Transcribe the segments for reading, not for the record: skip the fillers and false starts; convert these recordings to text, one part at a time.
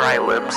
Dry Lips.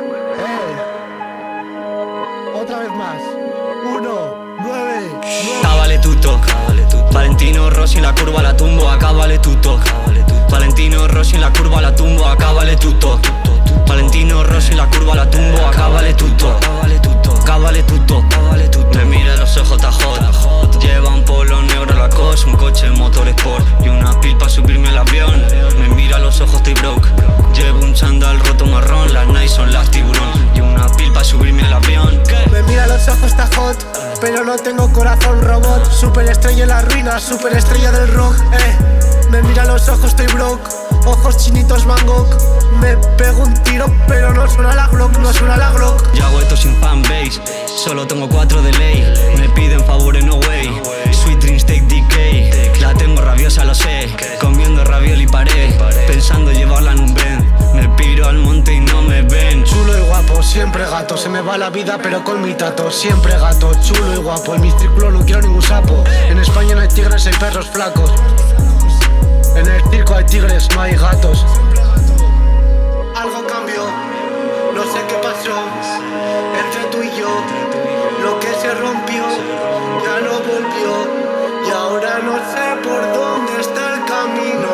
Otra vez más. 1, 9, 9. Acabale tutto. Valentino Rossi en la curva la tumbo, acabale tutto. Valentino Rossi en la curva la tumbo, acabale tutto. Valentino Rossi en la curva la tumbo, acabale tutto. Acabale tutto. Me mira los ojos tajot. Lleva un polo negro Lacoste, un coche motor sport y una pil pa' subirme al avión. Me mira los ojos, estoy broke. Llevo un chándal roto marrón, las Nike son las tiburón y una pil pa' subirme al avión. Me mira los ojos, está hot, pero no tengo corazón robot. Superestrella en la ruina, superestrella del rock, Me mira los ojos, estoy broke. Ojos chinitos Mangok. Me pego un tiro, pero no suena la Glock, no suena la Glock. Yo hago esto sin fanbase, solo tengo 4 de ley. Me piden favores, no way. Sweet dreams take decay. La tengo rabiosa, lo sé. Comiendo ravioli y paré, pensando llevarla en un Benz. Me piro al monte y no me ven. Chulo y guapo, siempre gato. Se me va la vida pero con mi tato. Siempre gato, chulo y guapo. En mi círculo no quiero ningún sapo. En España no hay tigres, hay perros flacos. En el circo hay tigres, no hay gatos. Algo cambió, no sé qué pasó entre tú y yo. Lo que se rompió ya no volvió. Y ahora no sé por dónde está el camino.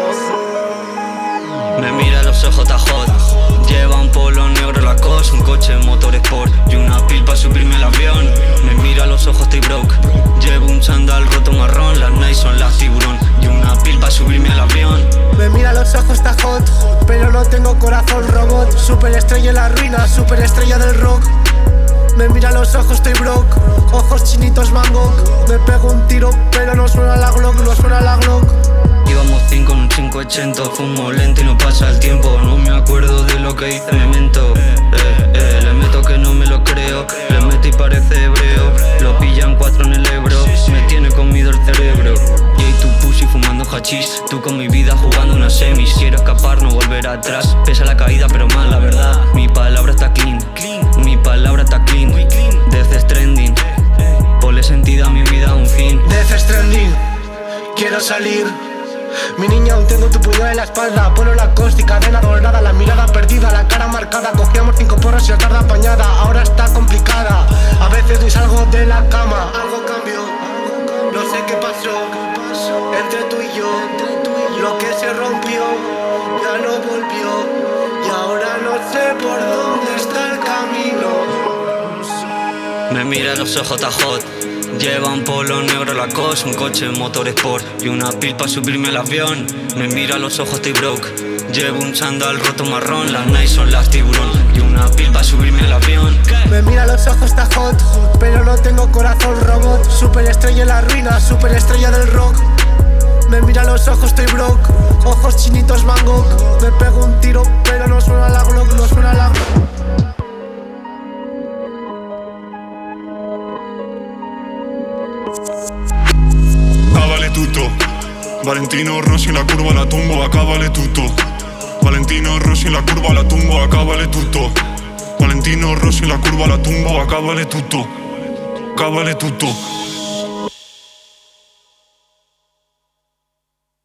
Me mira los ojos tajot. Lleva un polo negro Lacoste, un coche motor sport y una pil pa' subirme al avión. Me mira los ojos, estoy broke. Llevo un chándal roto marrón, las Nike son las tiburón y una pil pa' subirme al avión. Me mira los ojos, está hot, pero no tengo corazón robot. Superestrella en la ruina, superestrella del rock. Me mira los ojos, estoy broke. Ojos chinitos Mangok. Me pego un tiro, pero no suena la Glock, no suena la Glock. Íbamos 5 en un 580, fumo lento y no pasa el tiempo. No me acuerdo de lo que hice, me mento. Le meto que no me lo creo. Le meto y parece hebreo. Lo pillan 4 en el Ebro. Me tiene comido el cerebro. Y ahí tu pussy fumando hachís. Tú con mi vida jugando una semis. Quiero escapar, no volver atrás. Pesa la caída pero mal, la verdad. Mi palabra está clean. Mi palabra está clean. Death is trending. Ponle sentido a mi vida, un fin. Death is trending. Quiero salir. Mi niña, aún tengo tu puñal en la espalda. Polo Lacoste y cadena dorada. La mirada perdida, la cara marcada. Cogíamos 5 porros y la tarde apañada. Ahora está complicada. A veces ni salgo de la cama. Algo cambió, no sé qué pasó entre tú y yo. Lo que se rompió ya no volvió. Y ahora no sé por dónde está el camino. Me mira los ojos tajot. Lleva un polo negro Lacoste, un coche motor sport y una pil pa' subirme al avión. Me mira los ojos, estoy broke. Llevo un chándal roto marrón, las Nike son las tiburón y una pil pa' subirme al avión. Me mira los ojos, está hot, pero no tengo corazón robot. Superestrella en la ruina, superestrella del rock. Me mira los ojos, estoy broke. Ojos chinitos Mangok. Me pego un tiro, pero no suena la Glock, no suena la Glock. Acabale tutto. Valentino Rossi en la curva la tumbo, acabale tutto. Valentino Rossi en la curva la tumbo, acabale tutto. Valentino Rossi en la curva la tumbo, acabale tutto. Acabale tutto.